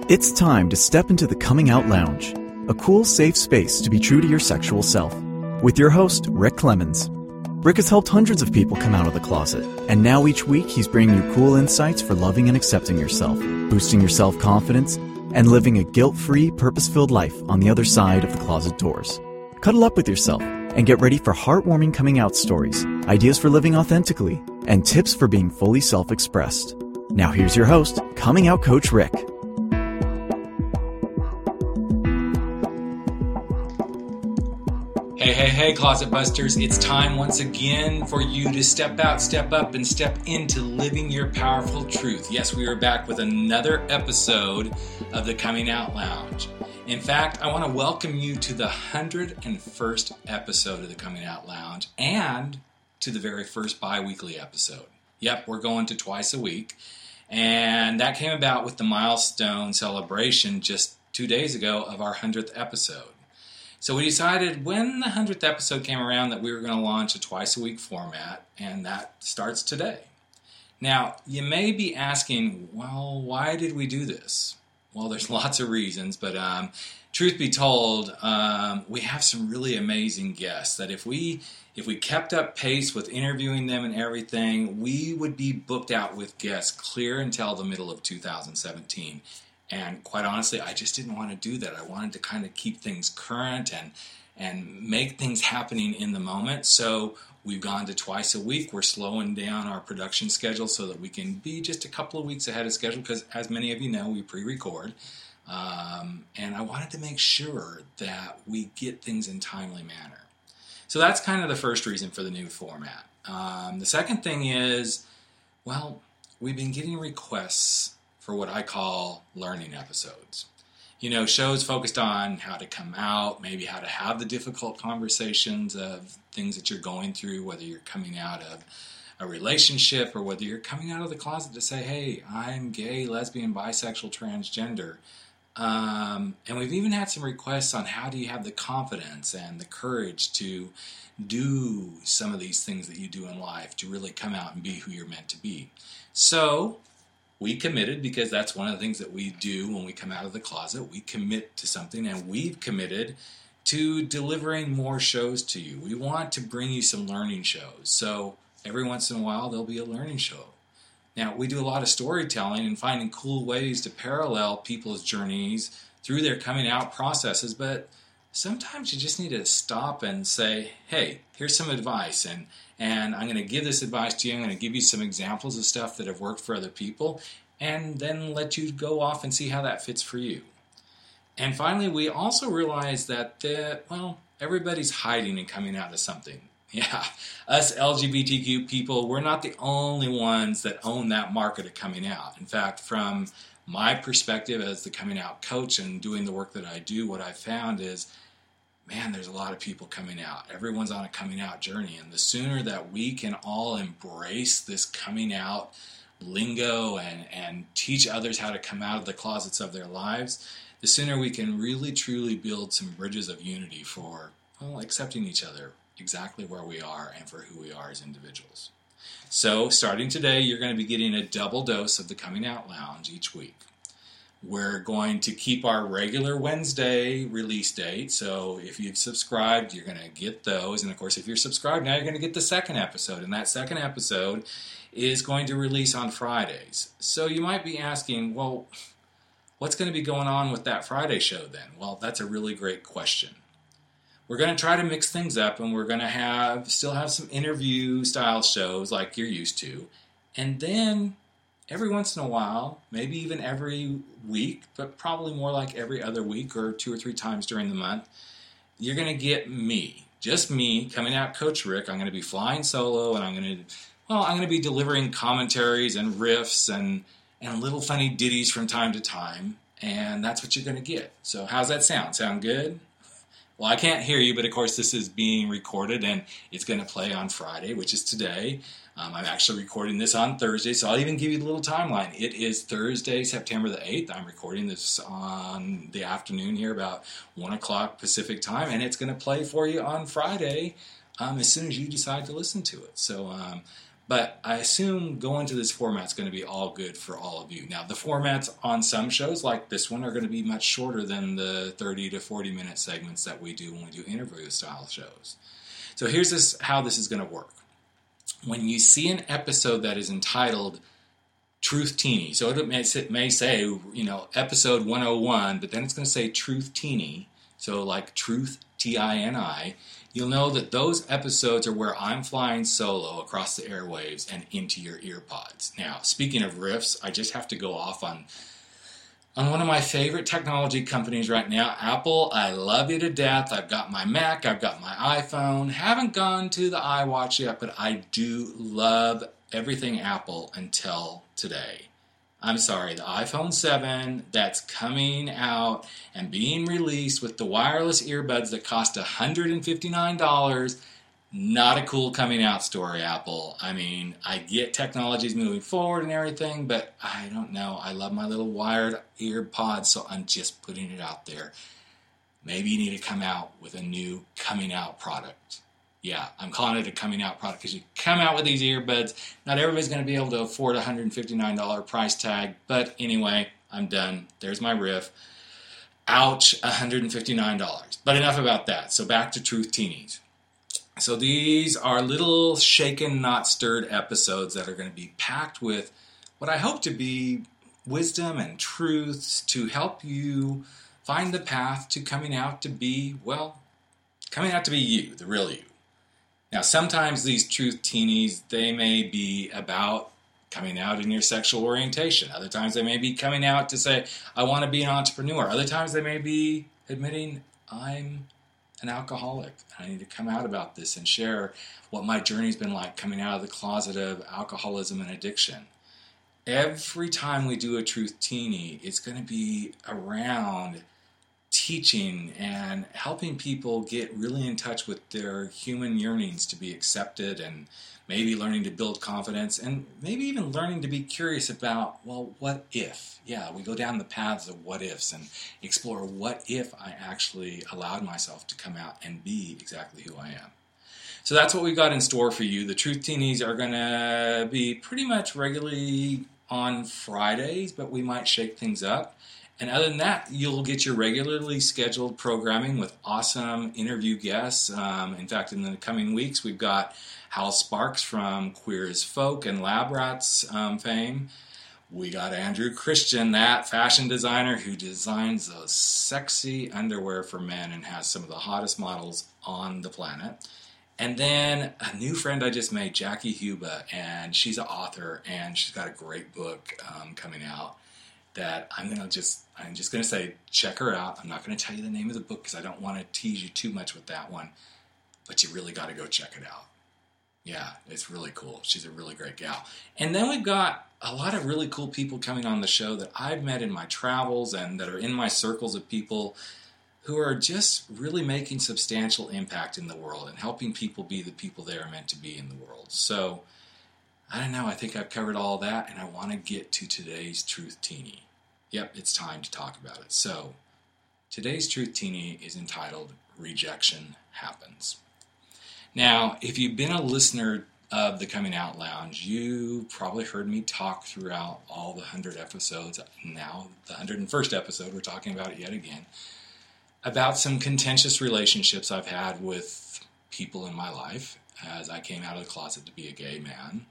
It's time to step into the Coming Out Lounge, a cool, safe space to be true to your sexual self. With your host, Rick Clemens. Rick has helped hundreds of people come out of the closet, and now each week he's bringing you cool insights for loving and accepting yourself, boosting your self-confidence, and living a guilt-free, purpose-filled life on the other side of the closet doors. Cuddle up with yourself and get ready for heartwarming coming out stories, ideas for living authentically, and tips for being fully self-expressed. Now here's your host, Coming Out Coach Rick. Hey, Closet Busters. It's time once again for you to step out, step up, and step into living your powerful truth. Yes, we are back with another episode of the Coming Out Lounge. In fact, I want to welcome you to the 101st episode of the Coming Out Lounge and to the very first bi-weekly episode. Yep, we're going to twice a week. And that came about with the milestone celebration just 2 days ago of our 100th episode. So we decided when the 100th episode came around that we were going to launch a twice-a-week format, and that starts today. Now, you may be asking, well, why did we do this? Well, there's lots of reasons, but truth be told, we have some really amazing guests that if we kept up pace with interviewing them and everything, we would be booked out with guests clear until the middle of 2017. And quite honestly, I just didn't want to do that. I wanted to kind of keep things current and make things happening in the moment. So we've gone to twice a week. We're slowing down our production schedule so that we can be just a couple of weeks ahead of schedule because, as many of you know, we pre-record. And I wanted to make sure that we get things in timely manner. So that's kind of the first reason for the new format. The second thing is, well, we've been getting requests for what I call learning episodes. You know, shows focused on how to come out, maybe how to have the difficult conversations of things that you're going through, whether you're coming out of a relationship or whether you're coming out of the closet to say, hey, I'm gay, lesbian, bisexual, transgender. And we've even had some requests on how do you have the confidence and the courage to do some of these things that you do in life to really come out and be who you're meant to be. So we committed, because that's one of the things that we do when we come out of the closet. We commit to something, and we've committed to delivering more shows to you. We want to bring you some learning shows. So every once in a while, there'll be a learning show. Now, we do a lot of storytelling and finding cool ways to parallel people's journeys through their coming out processes, but sometimes you just need to stop and say, hey, here's some advice, and I'm going to give this advice to you. I'm going to give you some examples of stuff that have worked for other people, and then let you go off and see how that fits for you. And finally, we also realize that, everybody's hiding and coming out of something. Yeah, us LGBTQ people, we're not the only ones that own that market of coming out. In fact, from my perspective as the coming out coach and doing the work that I do, what I've found is, man, there's a lot of people coming out. Everyone's on a coming out journey. And the sooner that we can all embrace this coming out lingo and teach others how to come out of the closets of their lives, the sooner we can really, truly build some bridges of unity for, accepting each other exactly where we are and for who we are as individuals. So starting today, you're going to be getting a double dose of the Coming Out Lounge each week. We're going to keep our regular Wednesday release date. So if you've subscribed, you're going to get those. And of course, if you're subscribed, now you're going to get the second episode. And that second episode is going to release on Fridays. So you might be asking, well, what's going to be going on with that Friday show then? Well, that's a really great question. We're going to try to mix things up, and we're going to still have some interview style shows like you're used to. And then every once in a while, maybe even every week, but probably more like every other week or 2 or 3 times during the month, you're going to get me, just me, Coming Out Coach Rick. I'm going to be flying solo, and I'm going to be delivering commentaries and riffs and little funny ditties from time to time, and that's what you're going to get. So how's that sound? Sound good? Well, I can't hear you, but of course this is being recorded, and it's going to play on Friday, which is today. I'm actually recording this on Thursday, so I'll even give you the little timeline. It is Thursday, September the 8th. I'm recording this on the afternoon here, about 1 o'clock Pacific time, and it's going to play for you on Friday as soon as you decide to listen to it. So But I assume going to this format is going to be all good for all of you. Now, the formats on some shows like this one are going to be much shorter than the 30 to 40-minute segments that we do when we do interview-style shows. So here's how this is going to work. When you see an episode that is entitled Truth Teeny, so it may say, episode 101, but then it's going to say Truth Teeny, so like Truth, T-I-N-I, you'll know that those episodes are where I'm flying solo across the airwaves and into your earpods. Now, speaking of riffs, I just have to go off on one of my favorite technology companies right now, Apple. I love you to death. I've got my Mac, I've got my iPhone. Haven't gone to the iWatch yet, but I do love everything Apple until today. I'm sorry, the iPhone 7 that's coming out and being released with the wireless earbuds that cost $159, not a cool coming out story, Apple. I mean, I get technology's moving forward and everything, but I don't know. I love my little wired earpods, so I'm just putting it out there. Maybe you need to come out with a new coming out product. Yeah, I'm calling it a coming out product because you come out with these earbuds. Not everybody's going to be able to afford a $159 price tag. But anyway, I'm done. There's my riff. Ouch, $159. But enough about that. So back to Truth Teenies. So these are little shaken, not stirred episodes that are going to be packed with what I hope to be wisdom and truths to help you find the path to coming out to be, coming out to be you, the real you. Now, sometimes these Truth Teenies, they may be about coming out in your sexual orientation. Other times they may be coming out to say, I want to be an entrepreneur. Other times they may be admitting, I'm an alcoholic. I need to come out about this and share what my journey's been like coming out of the closet of alcoholism and addiction. Every time we do a Truth Teeny, it's going to be around teaching and helping people get really in touch with their human yearnings to be accepted, and maybe learning to build confidence, and maybe even learning to be curious about, what if? Yeah, we go down the paths of what ifs and explore what if I actually allowed myself to come out and be exactly who I am. So that's what we've got in store for you. The Truth Teenies are going to be pretty much regularly on Fridays, but we might shake things up. And other than that, you'll get your regularly scheduled programming with awesome interview guests. In fact, in the coming weeks, we've got Hal Sparks from Queer as Folk and Lab Rats fame. We got Andrew Christian, that fashion designer who designs those sexy underwear for men and has some of the hottest models on the planet. And then a new friend I just made, Jackie Huba, and she's an author, and she's got a great book coming out that I'm just going to say, check her out. I'm not going to tell you the name of the book because I don't want to tease you too much with that one, but you really got to go check it out. Yeah, it's really cool. She's a really great gal. And then we've got a lot of really cool people coming on the show that I've met in my travels and that are in my circles of people who are just really making substantial impact in the world and helping people be the people they are meant to be in the world. So, I don't know, I think I've covered all that, and I want to get to today's Truth Teeny. Yep, it's time to talk about it. So, today's Truth Teeny is entitled, Rejection Happens. Now, if you've been a listener of the Coming Out Lounge, you probably heard me talk throughout all the 100 episodes. Now, the 101st episode, we're talking about it yet again, about some contentious relationships I've had with people in my life as I came out of the closet to be a gay man.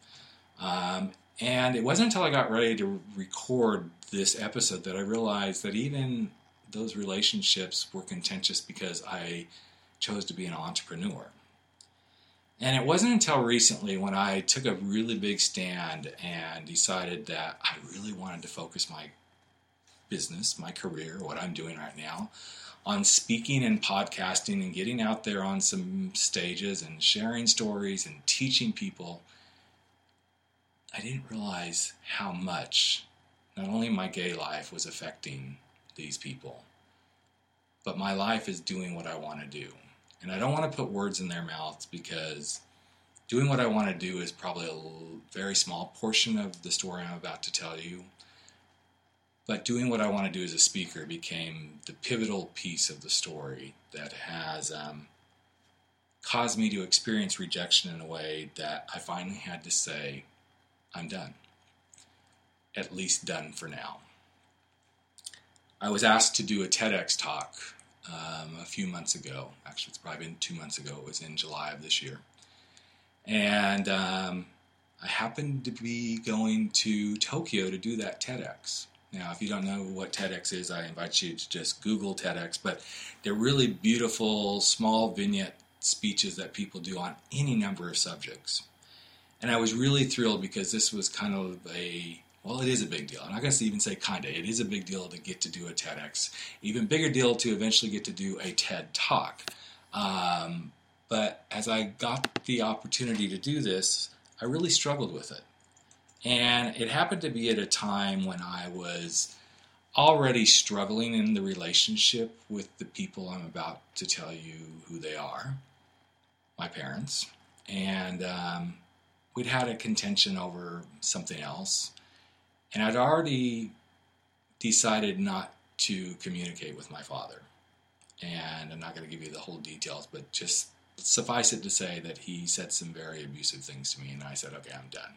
And it wasn't until I got ready to record this episode that I realized that even those relationships were contentious because I chose to be an entrepreneur. And it wasn't until recently when I took a really big stand and decided that I really wanted to focus my business, my career, what I'm doing right now, on speaking and podcasting and getting out there on some stages and sharing stories and teaching people. I didn't realize how much not only my gay life was affecting these people, but my life is doing what I want to do. And I don't want to put words in their mouths because doing what I want to do is probably a very small portion of the story I'm about to tell you. But doing what I want to do as a speaker became the pivotal piece of the story that has caused me to experience rejection in a way that I finally had to say, I'm done. At least done for now. I was asked to do a TEDx talk a few months ago. Actually, it's probably been 2 months ago. It was in July of this year. And I happened to be going to Tokyo to do that TEDx. Now, if you don't know what TEDx is, I invite you to just Google TEDx. But they're really beautiful, small vignette speeches that people do on any number of subjects. And I was really thrilled because this was kind of it is a big deal. I'm not going to even say kind of. It is a big deal to get to do a TEDx. Even bigger deal to eventually get to do a TED Talk. But as I got the opportunity to do this, I really struggled with it. And it happened to be at a time when I was already struggling in the relationship with the people I'm about to tell you who they are, my parents. And we'd had a contention over something else. And I'd already decided not to communicate with my father. And I'm not going to give you the whole details, but just suffice it to say that he said some very abusive things to me, and I said, okay, I'm done.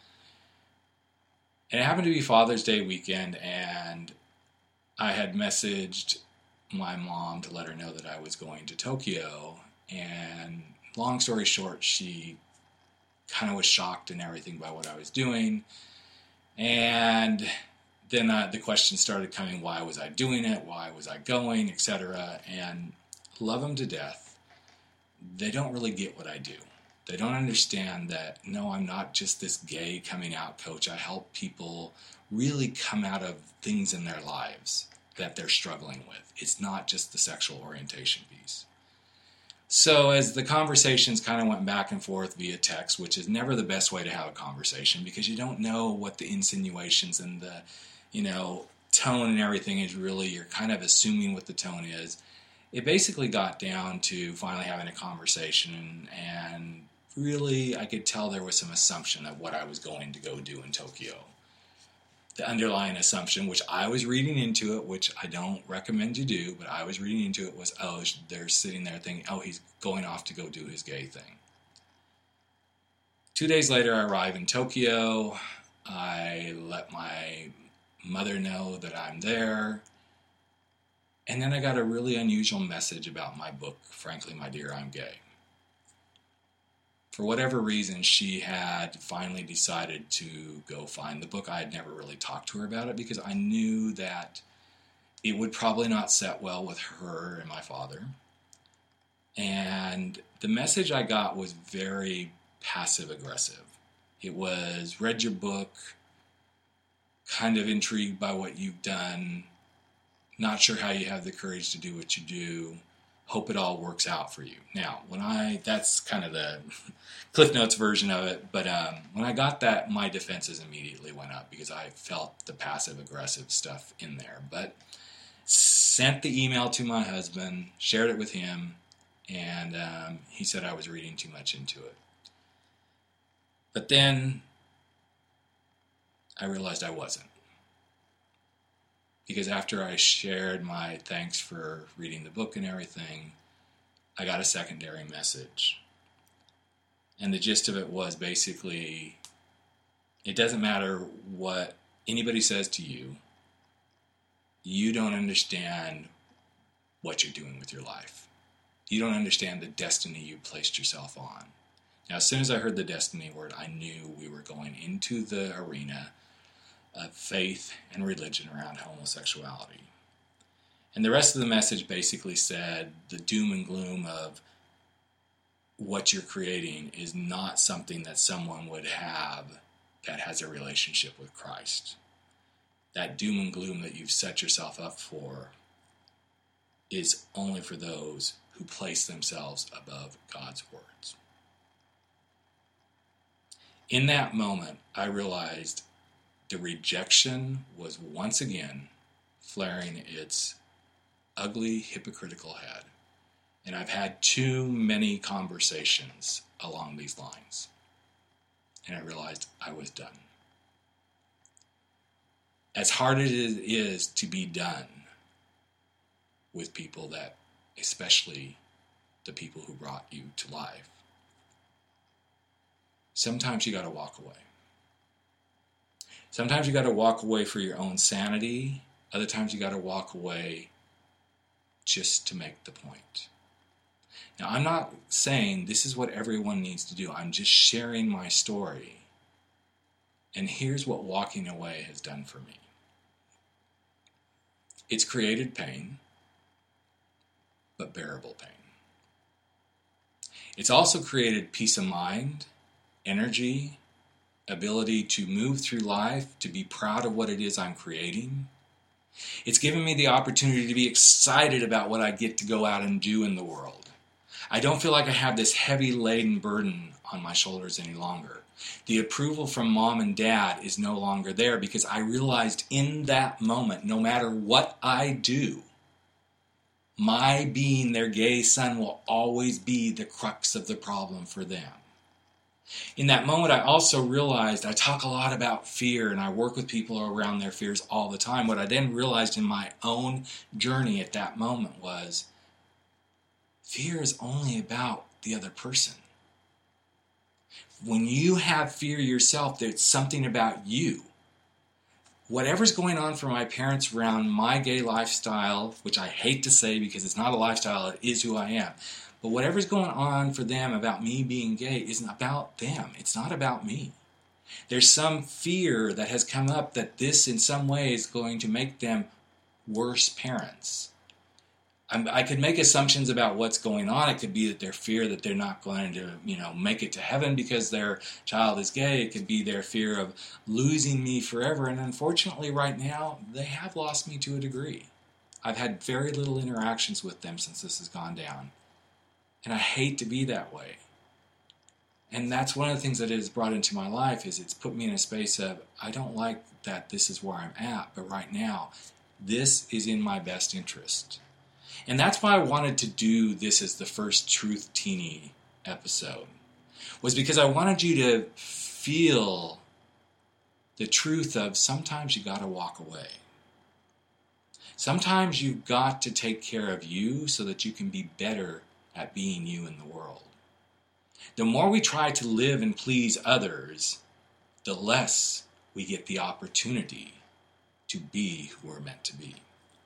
And it happened to be Father's Day weekend, and I had messaged my mom to let her know that I was going to Tokyo, and long story short, she kind of was shocked and everything by what I was doing. And then the questions started coming, why was I doing it? Why was I going, etc.? And love them to death. They don't really get what I do. They don't understand that, no, I'm not just this gay coming out coach. I help people really come out of things in their lives that they're struggling with. It's not just the sexual orientation piece. So as the conversations kind of went back and forth via text, which is never the best way to have a conversation because you don't know what the insinuations and the, tone and everything is really, you're kind of assuming what the tone is. It basically got down to finally having a conversation, and really I could tell there was some assumption of what I was going to go do in Tokyo. The underlying assumption, which I was reading into it, which I don't recommend you do, but I was reading into it was, they're sitting there thinking, he's going off to go do his gay thing. 2 days later, I arrive in Tokyo. I let my mother know that I'm there. And then I got a really unusual message about my book, Frankly, My Dear, I'm Gay. For whatever reason, she had finally decided to go find the book. I had never really talked to her about it because I knew that it would probably not set well with her and my father. And the message I got was very passive-aggressive. It was, read your book, kind of intrigued by what you've done, not sure how you have the courage to do what you do, hope it all works out for you. Now, that's kind of the Cliff Notes version of it, but when I got that, my defenses immediately went up because I felt the passive-aggressive stuff in there. But sent the email to my husband, shared it with him, and he said I was reading too much into it. But then I realized I wasn't. Because after I shared my thanks for reading the book and everything, I got a secondary message. And the gist of it was basically, it doesn't matter what anybody says to you. You don't understand what you're doing with your life. You don't understand the destiny you placed yourself on. Now, as soon as I heard the destiny word, I knew we were going into the arena of faith and religion around homosexuality. And the rest of the message basically said the doom and gloom of what you're creating is not something that someone would have that has a relationship with Christ. That doom and gloom that you've set yourself up for is only for those who place themselves above God's words. In that moment, I realized the rejection was once again flaring its ugly, hypocritical head. And I've had too many conversations along these lines. And I realized I was done. As hard as it is to be done with people that especially the people who brought you to life. Sometimes you got to walk away. Sometimes you got to walk away for your own sanity. Other times you got to walk away just to make the point. Now, I'm not saying this is what everyone needs to do. I'm just sharing my story. And here's what walking away has done for me. It's created pain, but bearable pain. It's also created peace of mind, energy, ability to move through life, to be proud of what it is I'm creating. It's given me the opportunity to be excited about what I get to go out and do in the world. I don't feel like I have this heavy laden burden on my shoulders any longer. The approval from mom and dad is no longer there because I realized in that moment, no matter what I do, my being their gay son will always be the crux of the problem for them. In that moment, I also realized I talk a lot about fear and I work with people around their fears all the time. What I then realized in my own journey at that moment was fear is only about the other person. When you have fear yourself, there's something about you. Whatever's going on for my parents around my gay lifestyle, which I hate to say because it's not a lifestyle, it is who I am. But whatever's going on for them about me being gay isn't about them. It's not about me. There's some fear that has come up that this in some way is going to make them worse parents. I could make assumptions about what's going on. It could be that their fear that they're not going to, make it to heaven because their child is gay. It could be their fear of losing me forever. And unfortunately, right now, they have lost me to a degree. I've had very little interactions with them since this has gone down. And I hate to be that way. And that's one of the things that it has brought into my life is it's put me in a space of, I don't like that this is where I'm at, but right now, this is in my best interest. And that's why I wanted to do this as the first Truth Teeny episode, was because I wanted you to feel the truth of sometimes you got to walk away. Sometimes you've got to take care of you so that you can be better at being you in the world. The more we try to live and please others, the less we get the opportunity to be who we're meant to be.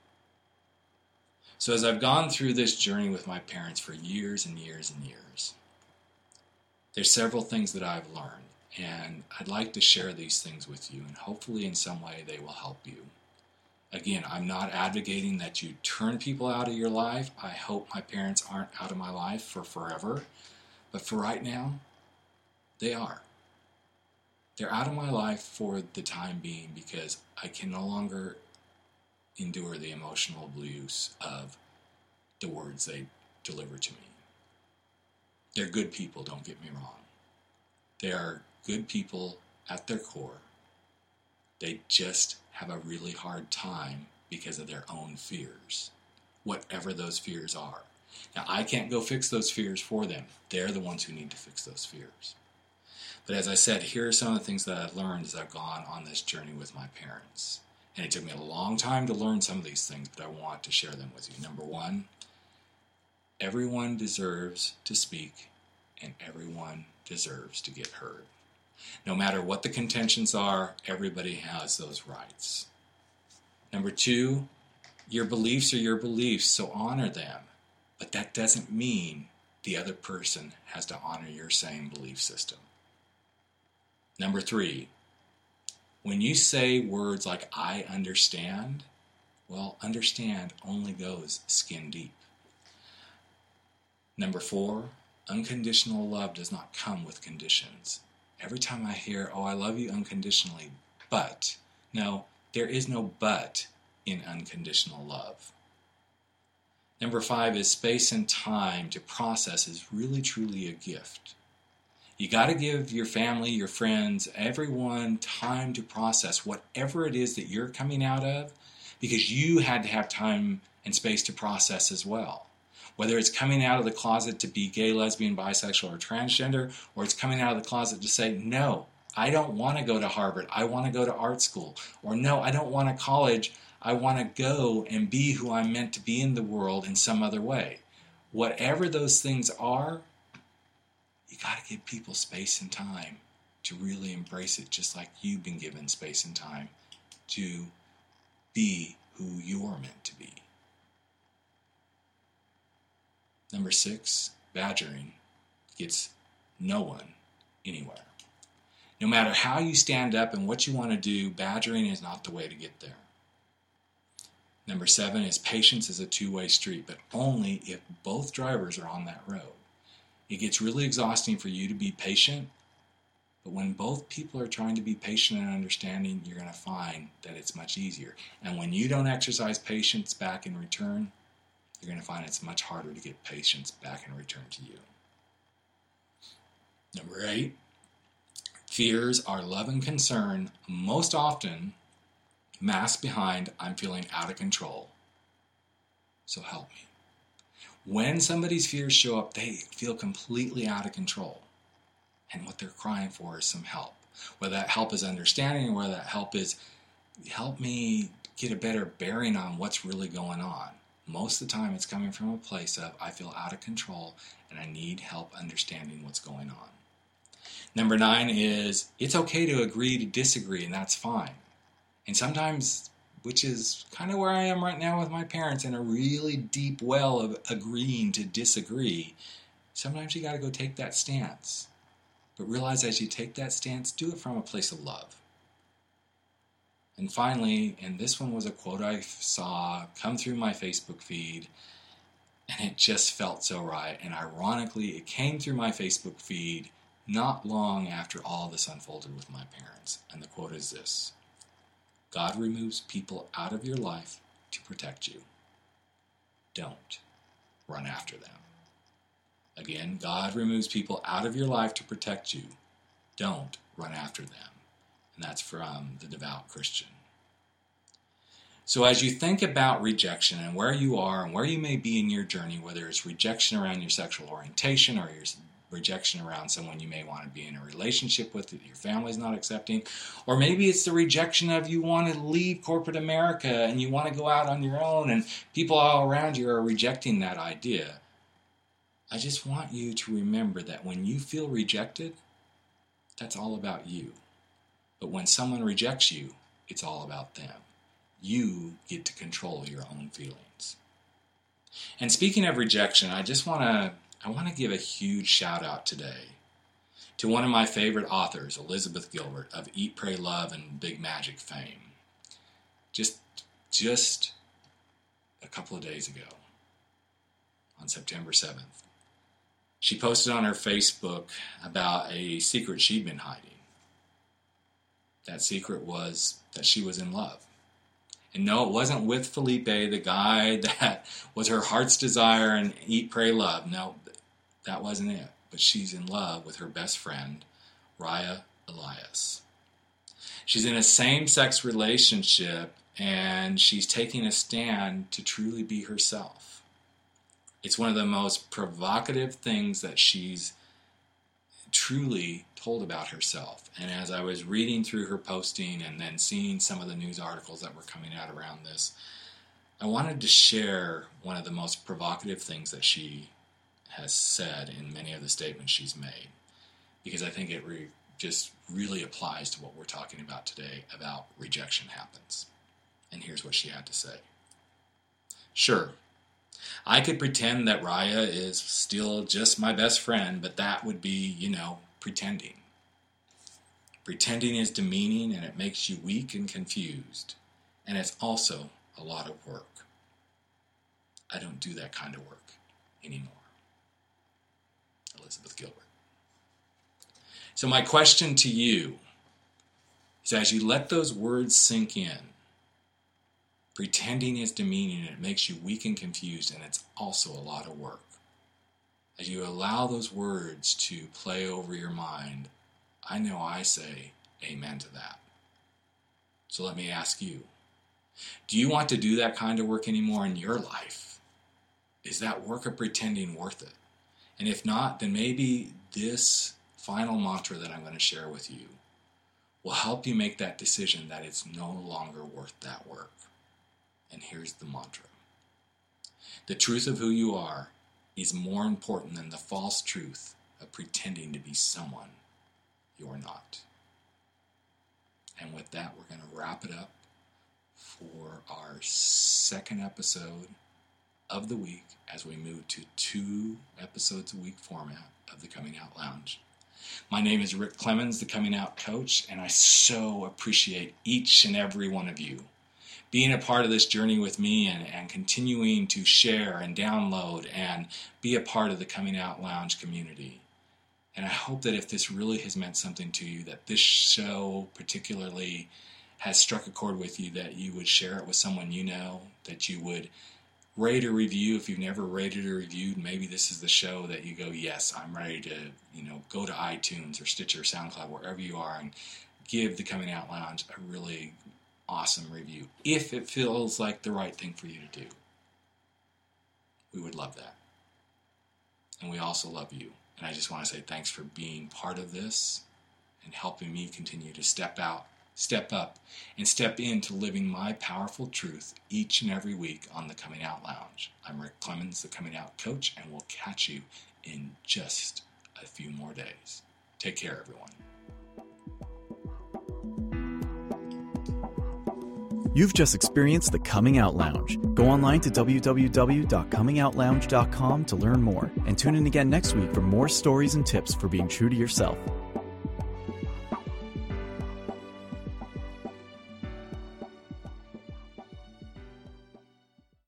So as I've gone through this journey with my parents for years and years and years, there's several things that I've learned, and I'd like to share these things with you, and hopefully in some way they will help you. Again, I'm not advocating that you turn people out of your life. I hope my parents aren't out of my life for forever, but for right now, they are. They're out of my life for the time being because I can no longer endure the emotional abuse of the words they deliver to me. They're good people, don't get me wrong. They are good people at their core. They just have a really hard time because of their own fears, whatever those fears are. Now, I can't go fix those fears for them. They're the ones who need to fix those fears. But as I said, here are some of the things that I've learned as I've gone on this journey with my parents. And it took me a long time to learn some of these things, but I want to share them with you. Number one, everyone deserves to speak, and everyone deserves to get heard. No matter what the contentions are, everybody has those rights. Number two, your beliefs are your beliefs, so honor them. But that doesn't mean the other person has to honor your same belief system. Number three, when you say words like, I understand, well, understand only goes skin deep. Number four, unconditional love does not come with conditions. Every time I hear, oh, I love you unconditionally, but, no, there is no but in unconditional love. Number five is space and time to process is really, truly a gift. You got to give your family, your friends, everyone time to process whatever it is that you're coming out of, because you had to have time and space to process as well. Whether it's coming out of the closet to be gay, lesbian, bisexual, or transgender, or it's coming out of the closet to say, no, I don't want to go to Harvard, I want to go to art school. Or no, I don't want to college, I want to go and be who I'm meant to be in the world in some other way. whatever those things are, you got to give people space and time to really embrace it, just like you've been given space and time to be who you're meant to be. Number 6, badgering gets no one anywhere. No matter how you stand up and what you want to do, badgering is not the way to get there. Number 7 is patience is a two-way street, but only if both drivers are on that road. It gets really exhausting for you to be patient, but when both people are trying to be patient and understanding, you're going to find that it's much easier. And when you don't exercise patience back in return, you're going to find it's much harder to get patience back in return to you. Number 8, fears are love and concern, most often masked behind I'm feeling out of control, so help me. When somebody's fears show up, they feel completely out of control. And what they're crying for is some help. Whether that help is understanding or whether that help is, help me get a better bearing on what's really going on. Most of the time it's coming from a place of I feel out of control and I need help understanding what's going on. Number 9 is it's okay to agree to disagree, and that's fine. And sometimes, which is kind of where I am right now with my parents, in a really deep well of agreeing to disagree, sometimes you got to go take that stance. But realize as you take that stance, do it from a place of love. And finally, and this one was a quote I saw come through my Facebook feed, and it just felt so right. And ironically, it came through my Facebook feed not long after all this unfolded with my parents. And the quote is this: God removes people out of your life to protect you. Don't run after them. Again, God removes people out of your life to protect you. Don't run after them. And that's from the Devout Christian. So as you think about rejection and where you are and where you may be in your journey, whether it's rejection around your sexual orientation or your rejection around someone you may want to be in a relationship with that your family's not accepting, or maybe it's the rejection of you want to leave corporate America and you want to go out on your own and people all around you are rejecting that idea. I just want you to remember that when you feel rejected, that's all about you. But when someone rejects you, it's all about them. You get to control your own feelings. And speaking of rejection, I want to give a huge shout out today to one of my favorite authors, Elizabeth Gilbert of Eat, Pray, Love, and Big Magic fame. Just a couple of days ago, on September 7th, she posted on her Facebook about a secret she'd been hiding. That secret was that she was in love. And no, it wasn't with Felipe, the guy that was her heart's desire and Eat, Pray, Love. No, that wasn't it. But she's in love with her best friend, Raya Elias. She's in a same-sex relationship, and she's taking a stand to truly be herself. It's one of the most provocative things that she's truly told about herself. And as I was reading through her posting and then seeing some of the news articles that were coming out around this, I wanted to share one of the most provocative things that she has said in many of the statements she's made, because I think it just really applies to what we're talking about today about rejection happens. And here's what she had to say. Sure, I could pretend that Raya is still just my best friend, but that would be, pretending. Pretending is demeaning, and it makes you weak and confused. And it's also a lot of work. I don't do that kind of work anymore. Elizabeth Gilbert. So my question to you is, as you let those words sink in, pretending is demeaning and it makes you weak and confused, and it's also a lot of work. As you allow those words to play over your mind, I know I say amen to that. So let me ask you, do you want to do that kind of work anymore in your life? Is that work of pretending worth it? And if not, then maybe this final mantra that I'm going to share with you will help you make that decision that it's no longer worth that work. And here's the mantra. The truth of who you are is more important than the false truth of pretending to be someone you're not. And with that, we're going to wrap it up for our second episode of the week as we move to 2 episodes a week format of the Coming Out Lounge. My name is Rick Clemens, the Coming Out Coach, and I so appreciate each and every one of you being a part of this journey with me and continuing to share and download and be a part of the Coming Out Lounge community. And I hope that if this really has meant something to you, that this show particularly has struck a chord with you, that you would share it with someone you know, that you would rate or review. If you've never rated or reviewed, maybe this is the show that you go, yes, I'm ready to, go to iTunes or Stitcher or SoundCloud, wherever you are, and give the Coming Out Lounge a really awesome review, if it feels like the right thing for you to do. We would love that. And we also love you. And I just want to say thanks for being part of this and helping me continue to step out, step up, and step into living my powerful truth each and every week on the Coming Out Lounge. I'm Rick Clemens, the Coming Out Coach, and we'll catch you in just a few more days. Take care, everyone. You've just experienced the Coming Out Lounge. Go online to www.comingoutlounge.com to learn more, and tune in again next week for more stories and tips for being true to yourself.